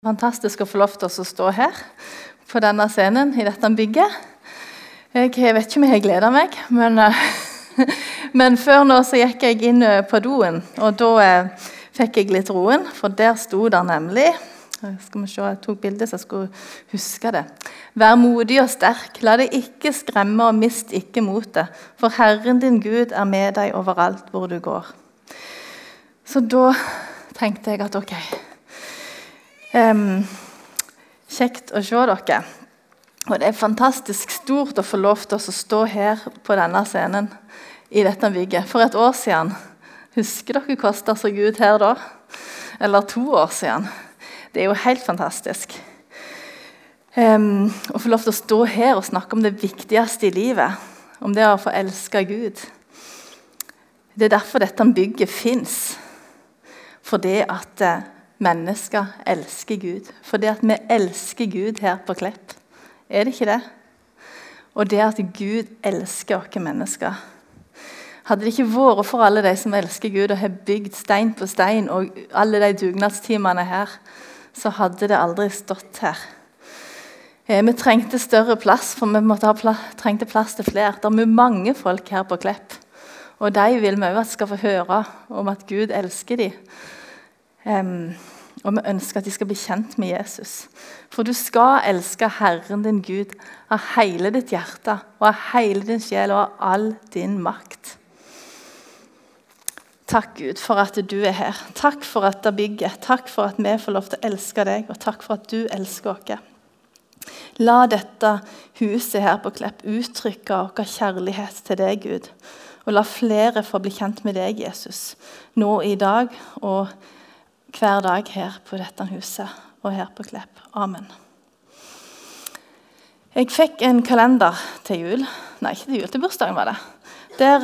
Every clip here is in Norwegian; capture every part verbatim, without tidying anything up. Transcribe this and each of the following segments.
Fantastisk å få lov til å stå her på denne scenen i dette bygget. Jeg vet ikke om jeg gleder meg, men, men før nå så gikk jeg inn på doen, og da fikk jeg litt roen, for der sto der nemlig, skal vi se, jeg tok bildet så jeg skulle huske det. Vær modig og sterk, la deg ikke skremme og mist ikke motet, for Herren din Gud er med deg overalt hvor du går. Så da tenkte jeg at ok, Um, kjekt å se dere. Og det er fantastisk stort å få lov til å stå her på denne scenen i dette bygget. For et år siden, husker dere hvordan det så ut her da? Eller to år siden. Det er jo helt fantastisk. Um, å få lov til å stå her og snakke om det viktigste i livet, om det å få elske Gud. Det er derfor dette bygget finnes. For det at mennesker elsker Gud. For det at vi elsker Gud her på Klepp. Er det ikke det? Og det at Gud elsker oss mennesker. Hadde det ikke vært for alle de som elsker Gud og har bygd stein på stein og alle de dugnadstimene her, så hadde det aldri stått her. Eh, vi trengte større plass, for vi måtte ha plass, trengte plass til flere. Det er mange folk her på Klepp. Og de vil vi også skal få høre om at Gud elsker dem. Um, og vi ønsker at de skal bli kjent med Jesus. For du skal elske Herren din Gud av hele ditt hjerte, og av hele din sjel, og av all din makt. Takk Gud for at du er her. Takk for at det bygger. Takk for at vi får lov til å elske deg, og takk for at du elsker oss. La dette huset her på Klepp uttrykke vår kjærlighet til deg, Gud. Og la flere få bli kjent med deg, Jesus, nå i dag og hver dag her på dette huset og her på Klepp. Amen. Jeg fikk en kalender til jul. Nei, ikke til jul, til bursdagen var det. Der,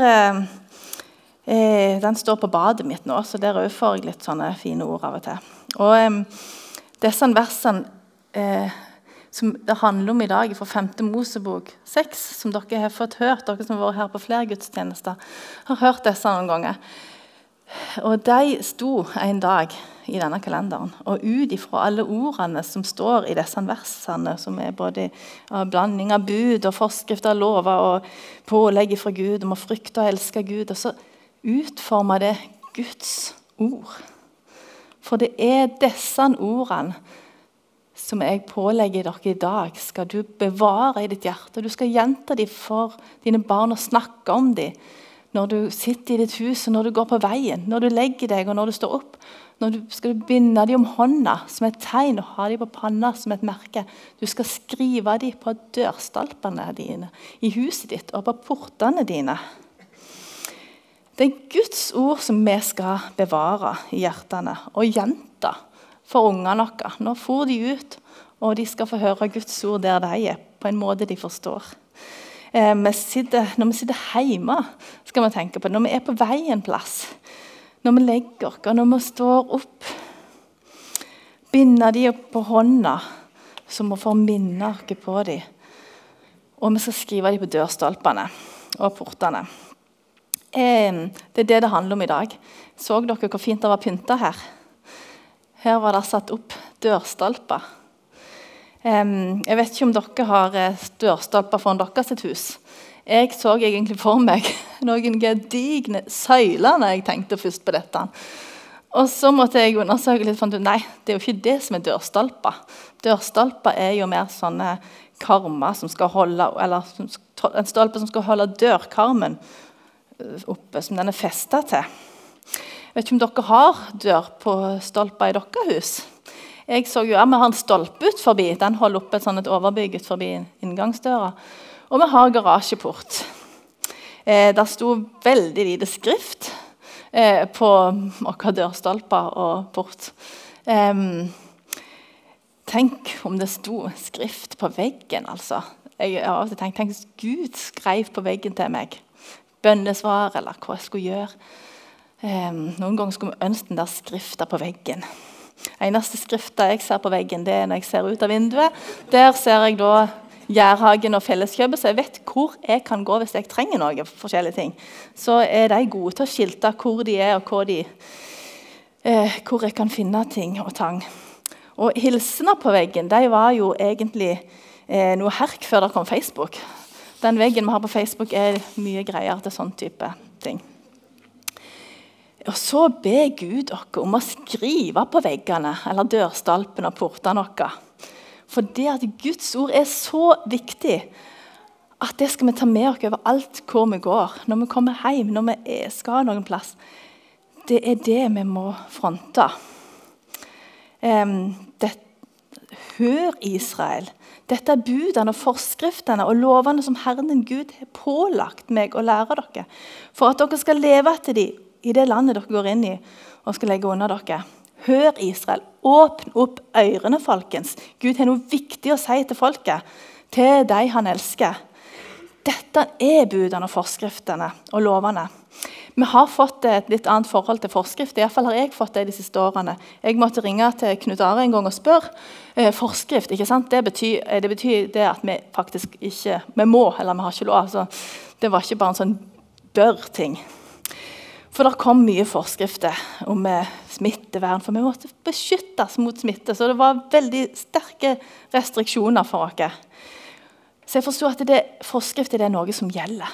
eh, den står på badet mitt nå, så der får jeg litt sånne fine ord av og til. Og eh, disse versene eh, som det handler om i dag fra femte Mosebok seks, som dere har fått hørt, dere som har vært her på flere gudstjenester, har hørt disse noen ganger. Og de sto en dag i denne kalenderen, og ut ifra alle ordene som står i disse versene, som er både blanding av bud og forskrifter, lover og pålegg fra Gud, om å frykte og elske Gud, og så utformer det Guds ord. For det er disse ordene som jeg pålegger dere i dag, skal du bevare i ditt hjerte. Du skal gjenta dem for dine barn og snakke om dem, når du sitter i ditt hus, og når du går på veien, når du legger deg, og når du står opp. Når du skal du binde dem om hånda som et tegn, og ha dem på panna som et merke. Du skal skrive dem på dørstolpene dine, i huset ditt og på portene dine. Det er Guds ord som vi skal bevare i hjertene, og gjenta for ungene våre. Nå får de ut, og de skal få høre Guds ord der de er, på en måte de forstår. Eh, vi sitter, når vi sitter hjemme, skal vi tenke på det. Når vi er på vei en plass, når vi legger oss, når vi står opp, binder de opp på hånda, så vi får minne oss på dem. Og vi skal skrive dem på dørstolpene og portene. Eh, det er det det handler om i dag. Så dere hvor fint det var pyntet her? Her var det satt opp dørstolper. Um, jeg vet ikke om dere har dørstolper foran deres sitt hus. Jeg så egentlig for meg noen gedigne søyler når jeg tenkte først på dette. Og så måtte jeg undersøke litt, for nei, det er jo ikke det som er dørstolper. Dørstolper er jo mer sånne karmer som skal holde, eller en stolpe som skal holde dørkarmen oppe, som den er festet til. Jeg vet ikke om dere har dør på stolper i deres hus. Jeg så jo at vi har en stolpe ut forbi. Den holder oppe et, sånn et overbygg ut forbi inngangsdøra. Og vi har garasjeport. Eh, der sto veldig lite skrift eh, på våre dørstolper og port. Eh, tenk om det sto skrift på veggen, altså. Jeg har alltid tenkt, tenk hvis Gud skrev på veggen til meg. Bønnesvar, eller hva jeg skulle gjøre. Eh, noen ganger skulle vi ønske den der skriften på veggen. Eneste skriften jeg ser på veggen, det er når jeg ser ut av vinduet. Der ser jeg da Gjærhagen og Felleskjøpet, så jeg vet hvor jeg kan gå hvis jeg trenger noe forskjellige ting. Så er de gode til å skilte hvor de er, og hvor, de, eh, hvor jeg kan finne ting og tang. Og hilsener på veggen, de var jo egentlig eh, noe herk før det kom Facebook. Den veggen vi har på Facebook er mye greier til sånn type ting. Og så ber Gud dere om å skrive på veggene, eller dørstolpene og portene dere. For det at Guds ord er så viktig, at det skal vi ta med oss over alt hvor vi går. Når vi kommer hjem, når vi skal noen plass. Det er det vi må fronte. Um, det, hør Israel. Dette er budene og forskriftene og lovene som Herren din Gud har pålagt meg å lære dere. For at dere skal leve etter dem i det landet dere går inn i og skal legge under dere. Hør Israel, åpne opp ørene, folkens. Gud har noe viktig å si til folket, til de han elsker. Dette er budene og forskriftene og lovene. Vi har fått et litt annet forhold til forskrift, i hvert fall har jeg fått det de siste årene. Jeg måtte ringe til Knut Are en gang og spørre, eh, forskrift, ikke sant? Det betyr, det betyr det at vi faktisk ikke, vi må, eller vi har ikke lov. Altså, det var ikke bare en sånn bør-ting. For det kom mye forskrifter om smittevern, for vi måtte beskyttes mot smitte. Så det var veldig sterke restriksjoner for oss. Så jeg forstår at det, forskrift er noe som gjelder.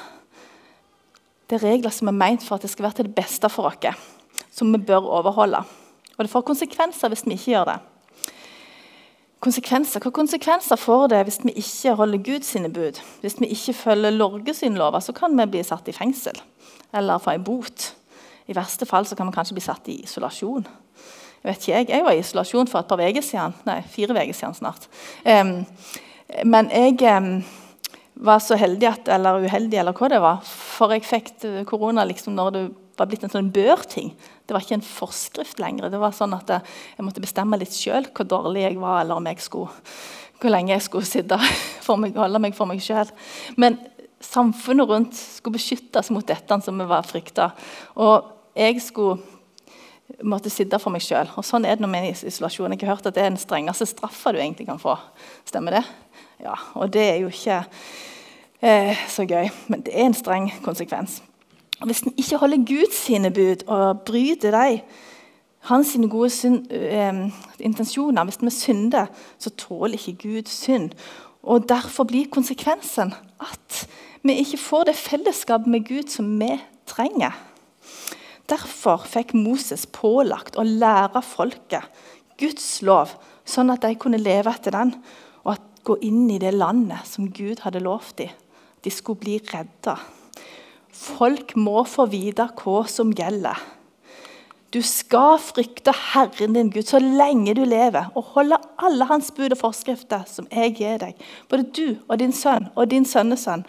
Det er regler som er ment for at det skal være til det beste for oss, som vi bør overholde. Og det får konsekvenser hvis vi ikke gjør det. Konsekvenser, hva konsekvenser får det hvis vi ikke holder Gud sine bud? Hvis vi ikke følger Norge sine lover, så kan vi bli satt i fengsel, eller få en bot. I verste fall så kan vi kanskje bli satt i isolasjon. Jeg vet ikke, jeg, jeg var i isolasjon for et par veger siden, nei, fire veger siden snart. Um, men jeg um, var så heldig, at, eller uheldig, eller hva det var, for jeg fikk korona liksom når det var blitt en sånn bør-ting. Det var ikke en forskrift lenger. Det var sånn at jeg måtte bestemme litt selv hvor dårlig jeg var, eller om jeg skulle, hvor lenge jeg skulle sitte for meg, holde meg for meg selv. Men samfunnet rundt skulle beskyttes mot dette som vi var fryktet. Og jeg skulle måtte sitte for meg selv. Og sånn er det når vi er i isolasjon. Jeg har hørt at det er den strengeste straffa du egentlig kan få. Stemmer det? Ja, og det er jo ikke eh, så gøy. Men det er en streng konsekvens. Og hvis en ikke holder Gud sine bud og bryter dem, hans sine gode synd, eh, intensjoner, hvis vi synder, så tåler ikke Gud synd. Og derfor blir konsekvensen at vi ikke får det fellesskapet med Gud som vi trenger. Derfor fikk Moses pålagt å lære folket Guds lov, sånn at de kunne leve etter den, og at gå inn i det landet som Gud hadde lovt dem. De skulle bli redda. Folk må få vite hva som gjelder. Du skal frykte Herren din Gud så lenge du lever, og holde alle hans bud og forskrifter som jeg gir deg, både du og din sønn og din sønnesønn.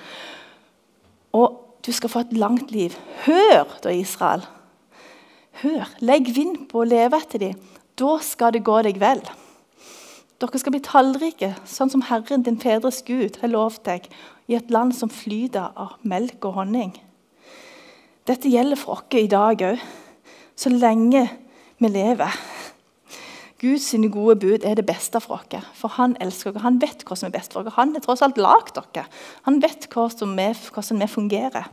Og du skal få et langt liv. Hør da, Israel. Hør, legg vind på å leve etter dem. Da skal det gå deg vel. Dere skal bli tallrike, sånn som Herren din fedres Gud har lovt deg, i et land som flyter av melk og honning. Dette gjelder for oss i dag også, så lenge vi lever. Guds gode bud er det beste for oss, for han elsker oss. Han vet hva som er best for oss. Han har tross alt lagt dere. Han vet hva som er, hvordan vi fungerer.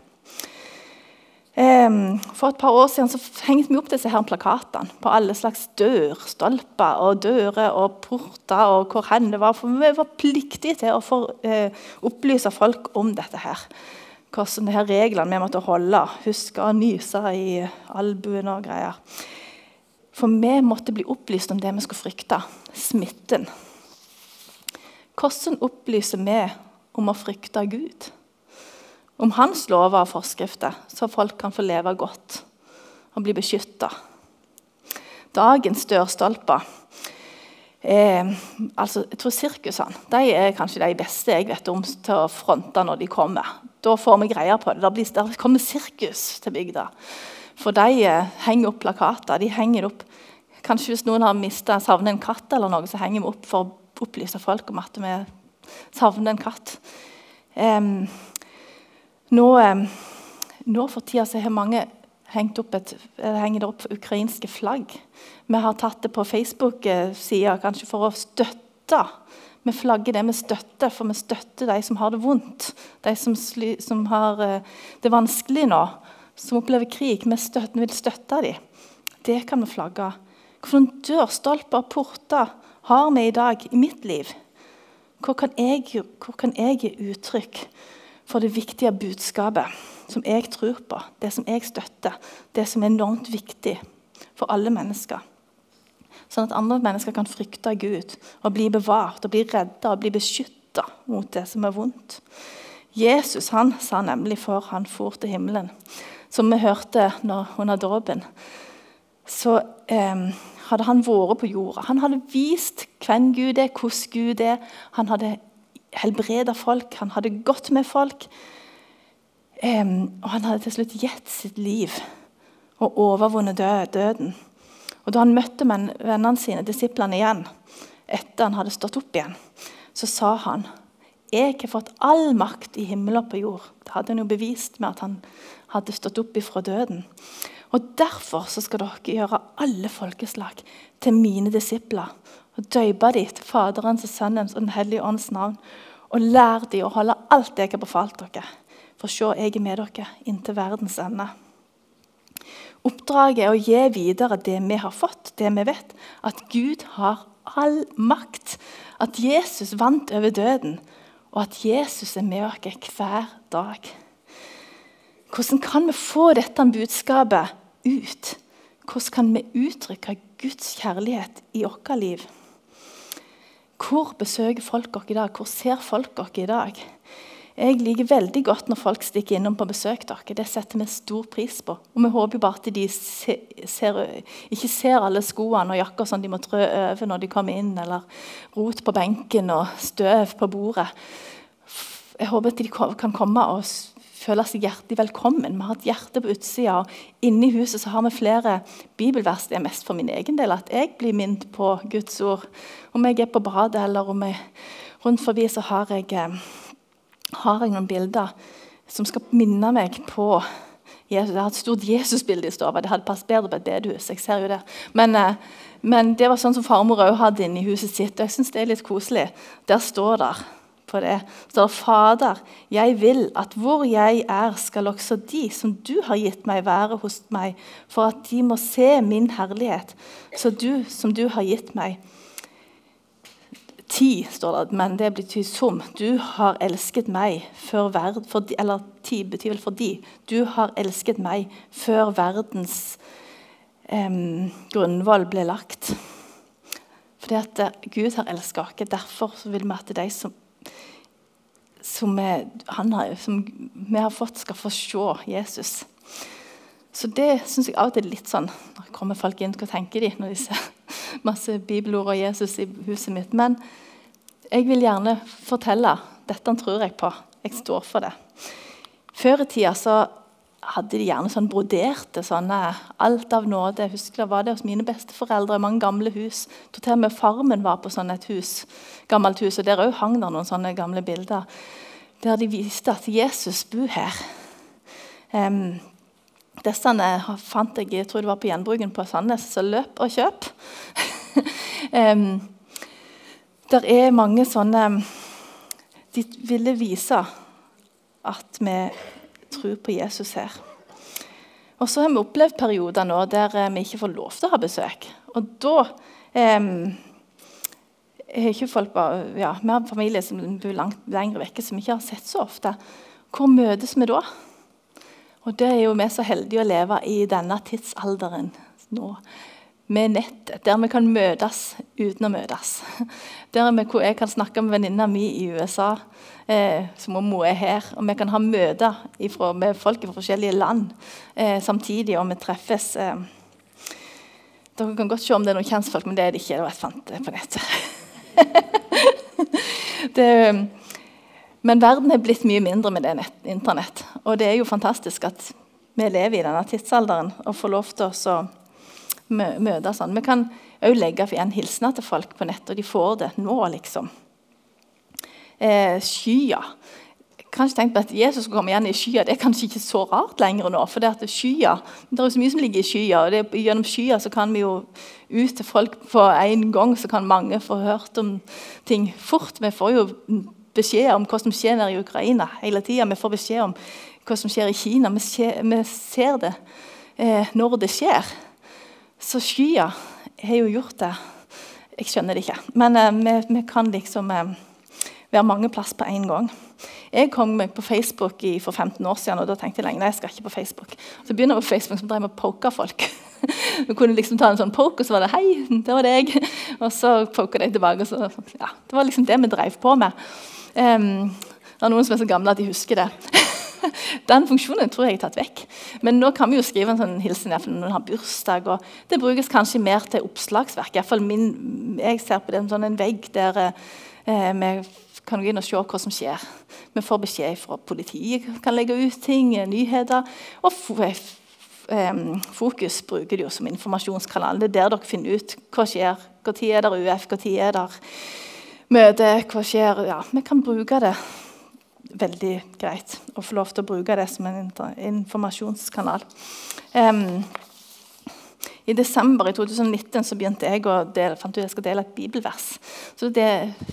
Um, for et par år siden så hengte vi opp disse her plakatene på alle slags dørstolper og dører og porter og hvor hen det var. For vi var pliktige til å for, uh, opplyse folk om dette her. Hvordan de her reglene vi måtte holde. Huske å nyse i albuen og greier. For vi måtte bli opplyst om det vi skulle frykte. Smitten. Hvordan opplyser vi om å frykte Gud? Om hans lover og forskrifter, så folk kan få leve godt og bli beskyttet. Dagens dørstolper, eh, altså, jeg tror sirkusene, de er kanskje de beste jeg vet om til å fronte når de kommer. Da får vi greier på det. Da blir, der kommer sirkus til bygda. For de eh, henger opp plakater, de henger opp. Kanskje hvis noen har mistet, savnet en katt eller noe, så henger vi opp for å opplyse folk om at vi savner en katt. Eh, Nå, nå for tida så har mange hengt opp et, henger det opp ukrainske flagg. Vi har tatt det på Facebook-siden kanskje for å støtte. Vi flagger det med støtte, for vi støtter de som har det vondt. De som, som har det vanskelig nå, som opplever krig. Vi, støtter, vi vil støtte dem. Det kan vi flagge. For noen dørstolper, porter har vi i dag i mitt liv? Hvor kan jeg, hvor kan jeg gi uttrykk for det viktige budskapet som jeg tror på, det som jeg støtter, det som er enormt viktig for alle mennesker? Sånn at andre mennesker kan frykte Gud og bli bevart, og bli reddet og bli beskyttet mot det som er vondt. Jesus han sa nemlig for han for til himmelen, som vi hørte når, under dåpen, så eh, hadde han vært på jorda. Han hadde vist hvem Gud er, hvordan Gud er. Han hadde helbredet folk, han hadde gått med folk. Eh, og han hadde til slutt gitt sitt liv og overvunnet død, døden. Og da han møtte vennene sine, disiplene igjen, etter han hadde stått opp igjen, så sa han, jeg har fått all makt i himmel og på jord. Det hadde han jo bevist med at han hadde stått opp ifra døden. Og derfor så skal dere gjøre alle folkeslag til mine disipler, og døype de til Faderens og Sønnens og den hellige ånds navn, og lær de å holde alt det jeg har befalt dere, for se, jeg er med dere inntil verdens ende. Oppdraget er å gi videre det vi har fått, det vi vet, at Gud har all makt, at Jesus vant over døden, og at Jesus er med oss hver dag. Hvordan kan vi få dette budskapet ut? Hvordan kan vi uttrykke Guds kjærlighet i vårt liv? Hvor besøker folk oss i dag? Hvor ser folk oss i dag? Jeg liker veldig godt når folk stikker innom på besøk. Dere. Det setter vi stor pris på. Og vi håper bare at de ser, ser, ikke ser alle skoene og jakker som de må trø over når de kommer inn, eller rot på benken og støv på bordet. Jeg håper at de kan komme og føle seg hjertelig velkommen. Vi har et hjerte på utsida, og inne i huset så har vi flere bibelvers. Det er mest for min egen del at jeg blir minnet på Guds ord. Om jeg er på badet eller om jeg rundt forbi, så har jeg... har jeg noen bilder som skal minne meg på Jesus. Jeg har et stort Jesus-bilde i stua. Det hadde passet bedre på et bedehus. Jeg ser jo det. Men, men det var sånn som farmor også hadde inne i huset sitt. Og jeg synes det er litt koselig. Der står der på det. Så der, Fader, jeg vil at hvor jeg er, skal også de som du har gitt meg være hos meg, for at de må se min herlighet, så du som du har gitt meg. Ti, står det, men det betyr som. Du har elsket meg før verden, for de, eller ti betyr vel fordi. Du har elsket meg før verdens eh, grunnvoll ble lagt. Fordi at uh, Gud har elsket oss, derfor vil vi at de som, som, er, han har, som vi har fått skal få se Jesus. Så det synes jeg av og til er litt sånn, når kommer folk inn, hva tenker de når de ser masse bibelord og Jesus i huset mitt, men jeg vil gjerne fortelle, dette tror jeg på, jeg står for det. Før i tida så hadde de gjerne sånn broderte, sånne, alt av nåde. Jeg husker det var det hos mine besteforeldre, mange gamle hus. Jeg tror til og med farmen var på sånn et hus, gammelt hus, og der også hang der noen sånne gamle bilder, der de viste at Jesus bor her. Um, Disse fant jeg, jeg tror det var på gjenbruken på Sandnes, så løp og kjøp. um, der er mange sånne, de ville vise at vi tror på Jesus her. Og så har vi opplevd perioder nå der vi ikke får lov til å ha besøk. Og da um, er ikke folk bare, ja, vi har familie som bor langt lengre vekke, som vi ikke har sett så ofte. Hvor møtes vi da? Og det er jo vi så heldige å leve i denne tidsalderen nå, med nettet, der vi kan møtes uten å møtes. Der vi, hvor jeg kan snakke med venninna mi i U S A, eh, som om hun er her, og vi kan ha møter ifra, med folk fra forskjellige land eh, samtidig, og vi treffes. Eh. Dere kan godt se om det er noen kjensfolk, men det er det ikke, det var et fant på nettet. det Men verden er blitt mye mindre med det nett, internett. Og det er jo fantastisk at vi lever i denne tidsalderen og får lov til å mø møte sånn. Vi kan også legge en hilsen til folk på nett, og de får det nå, liksom. Eh, skya. Kanskje tenkt på at Jesus skal komme igjen i skya. Det er kanskje ikke så rart lenger nå, for det, at det, skya, det er jo så mye som ligger i skya, og det, gjennom skya så kan vi jo ut til folk på en gang, så kan mange få hørt om ting fort. Vi får jo beskjed om hva som skjer nede i Ukraina hele tiden. Vi får beskjed om hva som skjer i Kina. Vi, skjer, vi ser det eh, når det skjer. Så skya har jo gjort det Jeg skjønner det ikke. Men eh, vi, vi kan liksom eh, være mange plass på en gang. Jeg kom meg på Facebook i, for femten år siden, og da tenkte jeg lenge, nei, jeg skal ikke på Facebook. Så begynner jeg på Facebook som drev med å poke folk. Du kunne liksom ta en sånn poke, og så var det, hei, det var deg. Og så poker jeg tilbake, og så, ja, det var liksom det vi drev på med. Um, det er noen som er så gamle at de husker det. Den funksjonen tror jeg er tatt vekk. Men nå kan vi jo skrive en sånn hilsen når noen har bursdag, og det brukes kanskje mer til oppslagsverk. I hvert fall min, jeg ser på det som sånn en vegg der eh, vi kan gå inn og se hva som skjer. Vi får beskjed fra politiet, kan legge ut ting, nyheter, og Fokus bruker det jo som informasjonskanal. Det er der dere finner ut hva skjer, hva tid er der U F, hva tid er der møte, hva skjer. Ja, vi kan bruke det veldig greit å få lov til å bruke det som en informasjonskanal. Um, I desember i to tusen nitten så begynte jeg å dele, fant ut at jeg skal dele et bibelvers. Så det,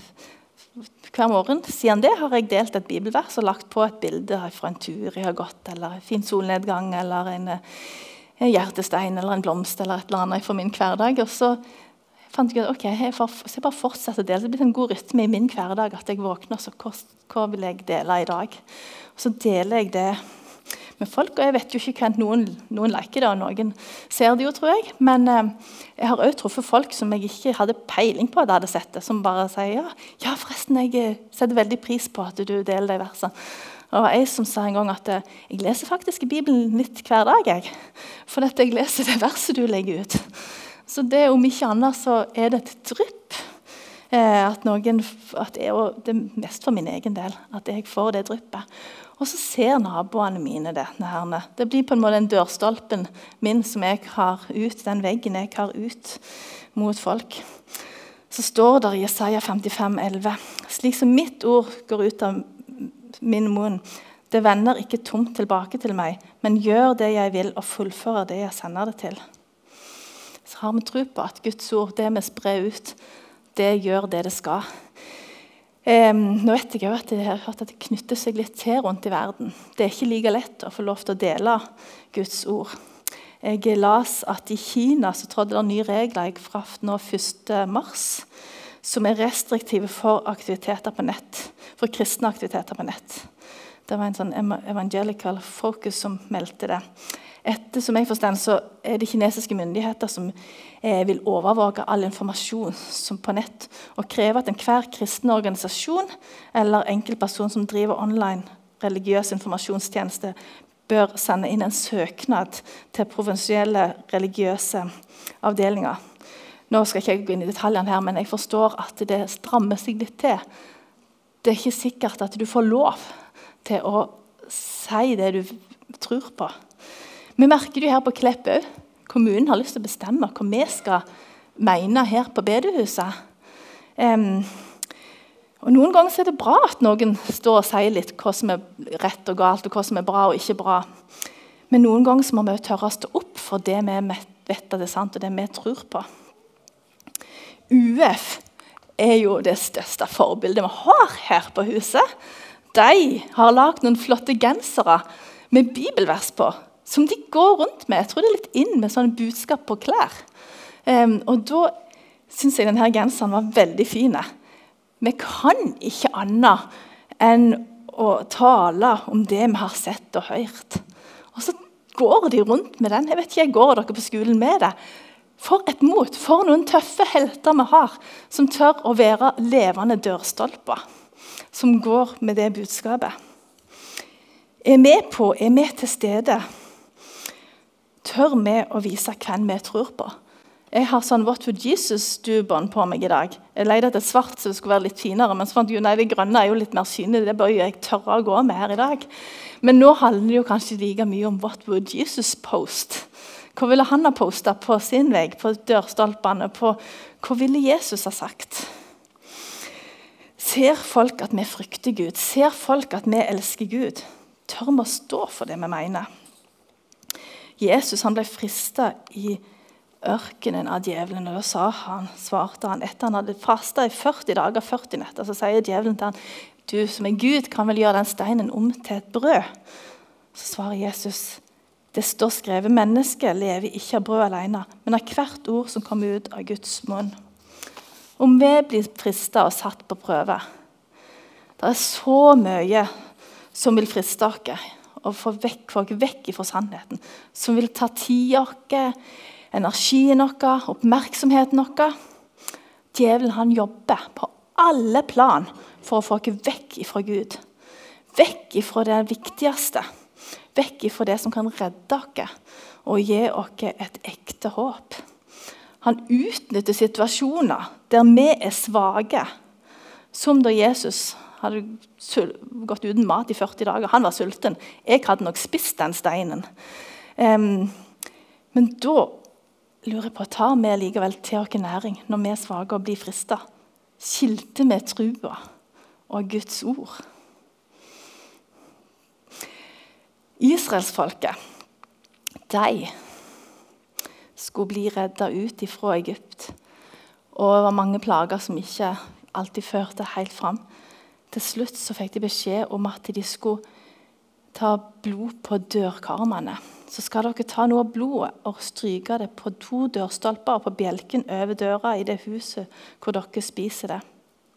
hver morgen siden det har jeg delt et bibelvers og lagt på et bilde fra en tur jeg har gått, eller en fin solnedgang, eller en, en hjertestein, eller en blomst, eller et eller annet fra min hverdag. Og så fant jeg at ok, jeg får, så jeg bare fortsetter å dele. Det blir en god rytme i min hverdag at jeg våkner, så hva, hva vil jeg dele i dag? Og så deler jeg det med folk, og jeg vet jo ikke hva noen, noen liker det, og noen ser det jo, tror jeg. Men eh, jeg har også truffet folk som jeg ikke hadde peiling på at jeg hadde sett det, som bare sier, ja, ja forresten, jeg setter veldig pris på at du deler det verset. Og det var jeg som sa en gang at eh, jeg leser faktisk i Bibelen litt hver dag, jeg. For at jeg leser det verset du legger ut. Så det, om ikke annet, så er det et drypp. Eh, at noen, at jeg, og det er mest for min egen del, at jeg får det dryppet. Og så ser naboene mine det. Nærmere. Det blir på en måte den dørstolpen min som jeg har ut, den veggen jeg har ut mot folk. Så står det i Jesaja femtifem elleve, slik som mitt ord går ut av min munn, det vender ikke tomt tilbake til meg, men gjør det jeg vil og fullfører det jeg sender det til. Så har vi tro på at Guds ord, det vi sprer ut, det gjør det det skal. Eh, nå vet jeg jo at jeg har hørt at det knytter seg litt til rundt i verden. Det er ikke like lett å få lov til å dele Guds ord. Jeg las at i Kina så trådte det nye regler fra nå første mars, som er restriktive for aktiviteter på nett, for kristne aktiviteter på nett. Det var en sånn evangelical focus som meldte det. Etter som jeg forstår, så er det kinesiske myndigheter som eh, vil overvåke all informasjon som på nett og kreve at enhver kristen organisasjon eller enkeltperson som driver online religiøs informasjonstjeneste bør sende inn en søknad til provinsielle religiøse avdelinger. Nå skal ikke jeg gå inn i detaljene her, men jeg forstår at det strammer seg litt til. Det er ikke sikkert at du får lov til å si det du tror på. Vi merker det her på Klepp også. Kommunen har lyst til å bestemme hva vi skal mene her på bedehuset. Um, og noen ganger er det bra at noen står og sier litt hva som er rett og galt, og hva som er bra og ikke bra. Men noen ganger må vi tørre å stå opp for det vi vet at det er sant, og det vi tror på. U F er jo det største forbildet vi har her på huset. De har lagt noen flotte gensere med bibelvers på, som de går rundt med. Jeg tror det er litt inn med sånne budskap på klær. Um, og da synes jeg denne genseren var veldig fin. Vi kan ikke annet enn å tale om det vi har sett og hørt. Og så går de rundt med den. Jeg vet ikke, jeg går dere på skolen med det. For et mot, for noen tøffe helter vi har, som tør å være levende dørstolper, som går med det budskapet. Er vi på, er vi til stede? Tør vi å vise hvem vi tror på? Jeg har sånn What would Jesus-do-bånd på meg i dag. Jeg leide etter svart så det skulle være litt finere, men så fant jeg, nei, det grønne er jo litt mer synlig. Det bør jo jeg tørre å gå med her i dag. Men nå handler det jo kanskje like mye om What would Jesus post? Hva ville han ha postet på sin vegg, på dørstolpene? På, hva ville Jesus ha sagt? Ser folk at vi frykter Gud? Ser folk at vi elsker Gud? Tør vi å stå for det vi mener? Jesus han ble fristet i ørkenen av djevelen, og da sa han, svarte han, etter han hadde fastet i førti dager, førti netter, så sier djevelen til han, du som er Gud kan vel gjøre den steinen om til et brød? Så svarer Jesus, det står skrevet, mennesket lever ikke av brød alene, men av hvert ord som kommer ut av Guds munn. Om vi blir fristet og satt på prøve. Det er så mye som vil friste oss, og få vekk folk vekk fra sannheten. Som vil ta tid vår, energien vår, oppmerksomheten vår. Djevelen han jobber på alle plan for å få oss vekk fra Gud. Vekk fra det viktigste. Vekk fra det som kan redde oss og gi oss et ekte håp. Han utnytter situasjoner der vi er svake. Som da Jesus hadde gått uten mat i førti dager. Han var sulten. Jeg hadde nok spist den steinen. Um, men da lurer jeg på, tar vi likevel til oss næring når vi er svake og blir fristet? Skilte med trua og Guds ord. Israelsfolket, de skulle bli reddet ut fra Egypt. Og det var mange plager som ikke alltid førte helt fram. Til slutt så fikk de beskjed om at de skulle ta blod på dørkarmene. Så skal dere ta noe av blodet og stryke det på to dørstolper og på bjelken over døra i det huset hvor dere spiser det.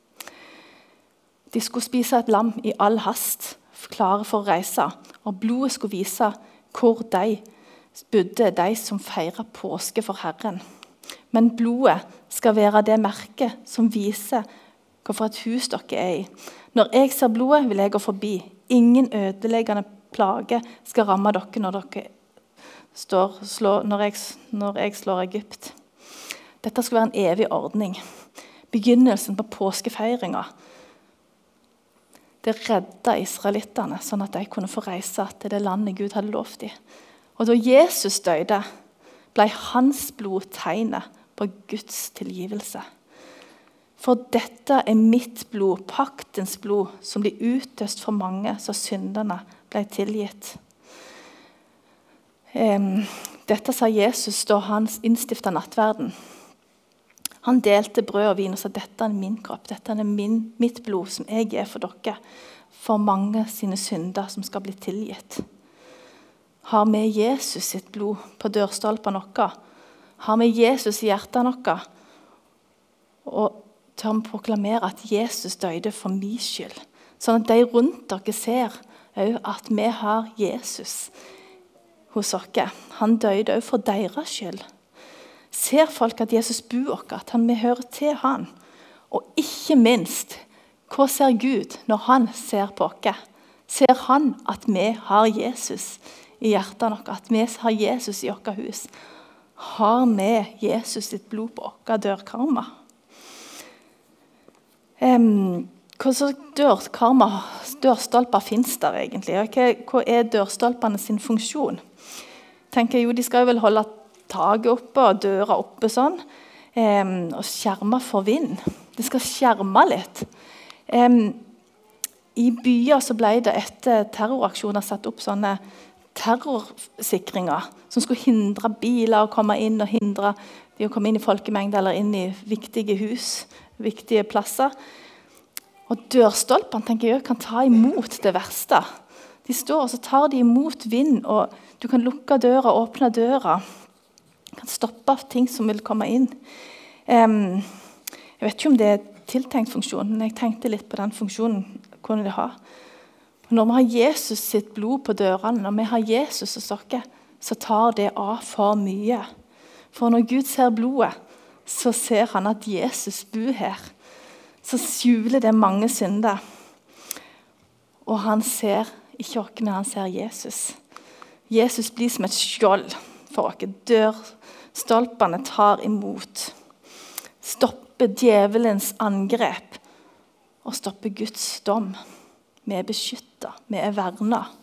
De skulle spise et lam i all hast, klare for å reise, og blodet skulle vise hvor de bodde, de som feirer påske for Herren. Men blodet skal være det merket som viser hvorfor et hus dere er i. Når jeg ser blodet, vil jeg gå forbi. Ingen ødeleggende plage skal ramme dere når, dere står, slår, når, jeg, når jeg slår Egypt. Dette skal være en evig ordning. Begynnelsen på påskefeiringa. Det reddet israelittene, sånn at de kunne få reise til det landet Gud hadde lovt dem. Og da Jesus døde, ble hans blod tegnet på Guds tilgivelse. For dette er mitt blod, paktens blod, som blir utøst for mange, så synderne ble tilgitt. Um, dette sa Jesus da han innstiftet nattverden. Han delte brød og vin og sa, dette er min kropp, dette er min, mitt blod som jeg gir for dere, for mange sine synder som skal bli tilgitt. Har vi Jesus sitt blod på dørstolpen våre? Har vi Jesus i hjertet våre? Og tør vi proklamere at Jesus døde for min skyld, sånn at de rundt dere ser at vi har Jesus hos dere. Han døde også for deres skyld. Ser folk at Jesus bor oss, at han vil høre til han. Og ikke minst, hva ser Gud når han ser på oss? Ser han at vi har Jesus i hjertet vårt, at vi har Jesus i vårt hus? Har vi Jesus sitt blod på vårt dørkarma? Um, hva så dørkarma, dørstolper finnes der egentlig? Hva, hva er dørstolpene sin funksjon? Tenker jo, de skal jo vel holde taget oppe og døra oppe sånn, um, og skjerme for vind. Det skal skjerme litt. Um, I byer så ble det etter terroraksjoner satt opp sånne terrorsikringer som skulle hindre biler å komme inn og hindre de å komme inn i folkemengde eller inn i viktige hus, viktige plasser. Og dørstolpene tenker jeg, kan ta imot det verste. De står og så tar de imot vind, og du kan lukke døra, åpne døra. Du kan stoppe ting som vil komme inn. Um, jeg vet ikke om det er tiltenkt funksjon, men jeg tenkte litt på den funksjonen kunne det ha. Når vi har Jesus sitt blod på dørene, når vi har Jesus hos dere, så tar det av for mye. For når Gud ser blodet, så ser han at Jesus bor her. Så skjuler det mange synder. Og han ser ikke oss, men han ser Jesus. Jesus blir som et skjold for oss. Dørstolpene tar imot. Stopper djevelens angrep og stopper Guds dom. Vi er beskyttet, vi er vernet.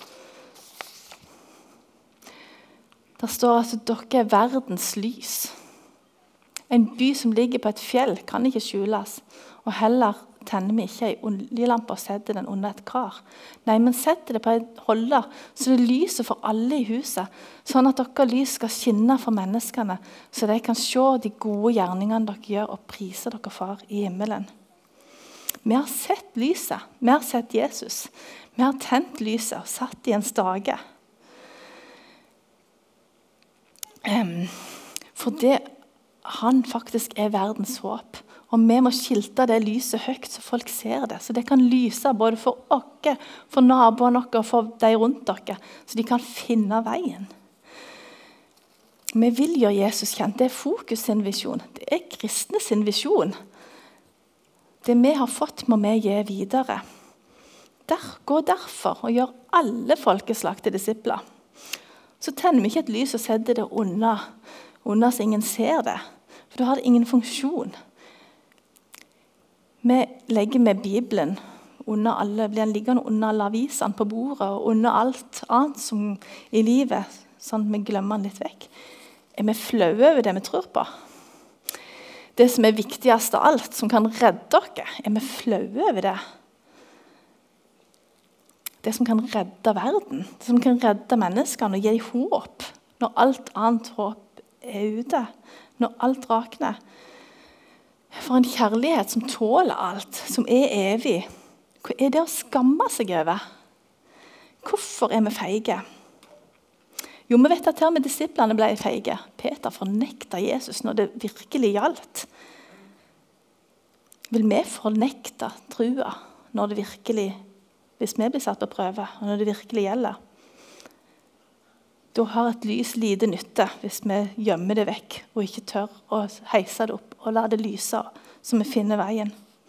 Der står at dere er verdens lys. En by som ligger på et fjell kan ikke skjules, og heller tenner vi ikke en oljelampe og setter den under et kar. Nei, men setter det på en holder, så det lyser for alle i huset, sånn at dere lys skal skinne for menneskene, så de kan se de gode gjerningene dere gjør, og prise dere far i himmelen. Vi har sett lyset, vi har sett Jesus. Vi har tent lyset og satt i en stage. Um, for det, han faktisk er verdens håp. Og vi må skilte det lyset høyt, så folk ser det. Så det kan lyse både for oss, for naboene og for de rundt dere, så de kan finne veien. Vi vil gjøre Jesus kjent. Det er fokus sin visjon. Det er kristne sin visjon. Det vi har fått, må vi gi videre. Der, gå derfor og gjør alle folkeslag til disipler. Så tenner vi ikke et lys og setter det under, under så ingen ser det. For da har det ingen funksjon. Vi legger med Bibelen under alle, blir den liggende under alle avisene på bordet og under alt annet som i livet, sånn at vi glemmer den litt vekk. Er vi flaue over det vi tror på? Det som er viktigst av alt, som kan redde dere, er vi flaue over det? Det som kan redde verden, det som kan redde menneskene og gi håp når alt annet håp er ute, når alt rakner. For en kjærlighet som tåler alt, som er evig. Hva er det å skamme seg over? Hvorfor er vi feige? Jo, vi vet at her med disiplene ble feige. Peter fornekta Jesus når det virkelig gjaldt. Vil vi fornekte trua når det virkelig, hvis vi blir satt på prøve, og når det virkelig gjelder? Da har et lys lite nytte hvis vi gjemmer det vekk og ikke tør å heise det opp og la det lyse så vi finner veien.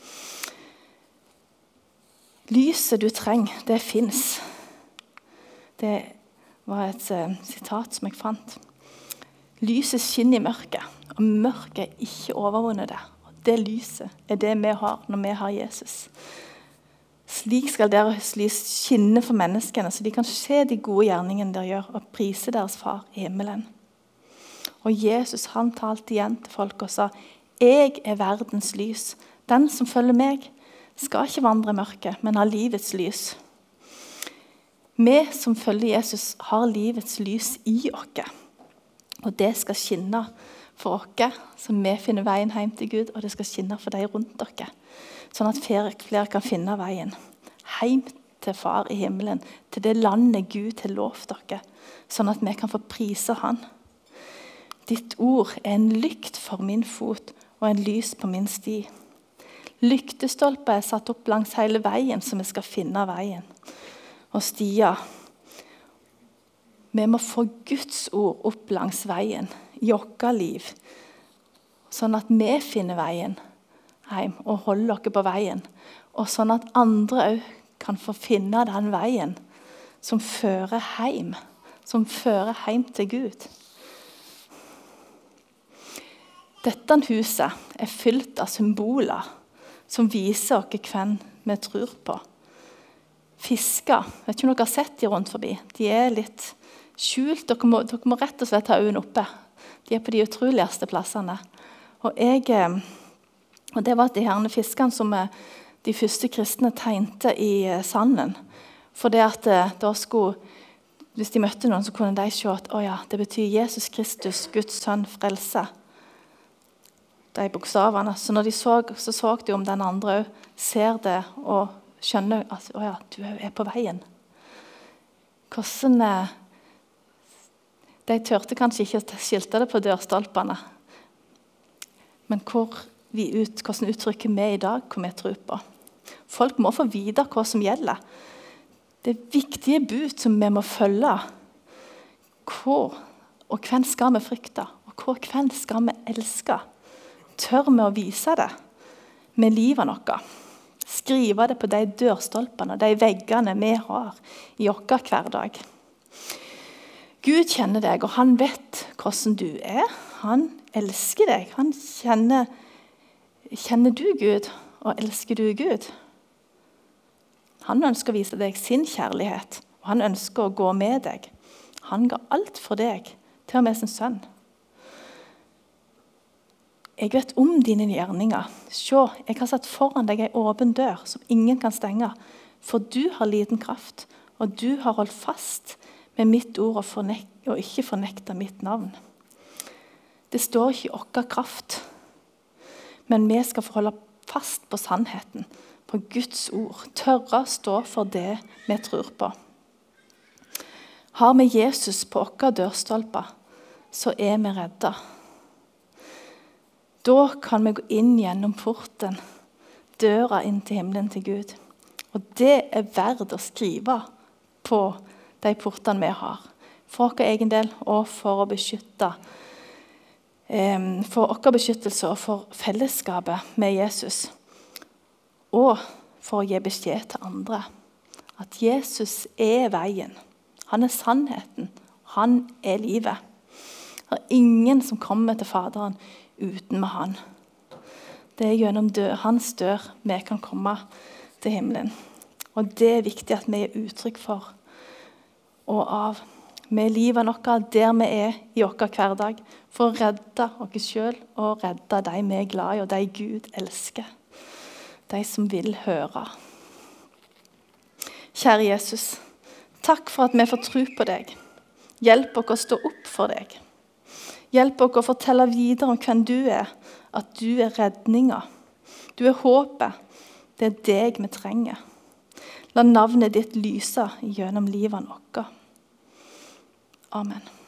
Lyset du trenger, det finnes. Det var et uh, sitat som jeg fant. Lyset skinner i mørket, og mørket er ikke overvunnet det. Og det lyset er det vi har når vi har Jesus. Slik skal deres lys skinne for menneskene, så de kan se de gode gjerningene de gjør, og prise deres far i himmelen. Og Jesus han talte igjen til folk og sa, «Jeg er verdens lys. Den som følger meg skal ikke vandre i mørket, men ha livets lys.» Vi som følger Jesus har livets lys i oss. Og det skal skinne for oss, så vi finner veien hjem til Gud, og det skal skinne for de rundt dere. Sånn at flere, flere kan finne veien hjem til far i himmelen, til det landet Gud har lovt dere, sånn at vi kan få prise han. Ditt ord er en lykt for min fot og en lys på min sti. Lyktestolper er satt opp langs hele veien, så vi skal finne veien. Og stia. Vi må få Guds ord opp langs veien i vårt liv, sånn at vi finner veien hjem og holder dere på veien, og sånn at andre også kan få finne den veien som fører hjem, som fører hjem til Gud. Dette huset er fylt av symboler som viser oss hvem vi tror på. Fisker, vet ikke om dere har sett de rundt forbi, de er litt skjult, dere må, dere må rett og slett ha øynene oppe. De er på de utroligste plassene. Og jeg... Og det var de herne fiskene som de første kristne tegnte i sanden. For det at da skulle, hvis de møtte noen, så kunne de se at oh ja, det betyr Jesus Kristus, Guds sønn, frelse. De bokstavene. Så når de så, så så de om den andre ser det og skjønner at oh ja, du er på veien. Hvordan de tørte kanskje ikke skilte det på dørstolpene. Men hvor vi ut, hvordan uttrykker vi i dag hva vi tror på. Folk må få vite hva som gjelder. Det er viktige bud som vi må følge. Hva og hvem skal vi frykte? Og hva hvem skal vi elske? Tør vi å vise det med livet noe? Skrive det på de dørstolpene og de veggene vi har i vår hverdag. Gud kjenner deg, og han vet hvordan du er. Han elsker deg. Han kjenner Kjenner du Gud, og elsker du Gud? Han ønsker å vise deg sin kjærlighet, og han ønsker å gå med deg. Han ga alt for deg, til og med sin sønn. Jeg vet om dine gjerninger. Se, jeg har satt foran deg en åpen dør som ingen kan stenge, for du har liten kraft, og du har holdt fast med mitt ord og, fornek- og ikke fornektet mitt navn. Det står ikke i vår kraft, men vi skal forholde fast på sannheten, på Guds ord. Tørre å stå for det vi tror på. Har vi Jesus på våre dørstolper, så er vi redda. Da kan vi gå inn gjennom porten, døra inn til himmelen til Gud. Og det er verdt å skrive på de portene vi har. For vår egen del, og for å beskytte, eh, for vår beskyttelse og for fellesskapet med Jesus. Og for å gi beskjed til andre. At Jesus er veien. Han er sannheten. Han er livet. Det er ingen som kommer til Faderen uten med han. Det er gjennom død, hans dør vi kan komme til himmelen. Og det er viktig at vi er uttrykk for og av. Med livet noe der vi er i vår hverdag, for å redde oss selv og redde de vi er glad i, og de Gud elsker. De som vil høre. Kjære Jesus, takk for at vi får tro på deg. Hjelp oss å stå opp for deg. Hjelp oss å fortelle videre om hvem du er, at du er redninga. Du er håpet. Det er deg vi trenger. La navnet ditt lyse gjennom livet vårt. Amen.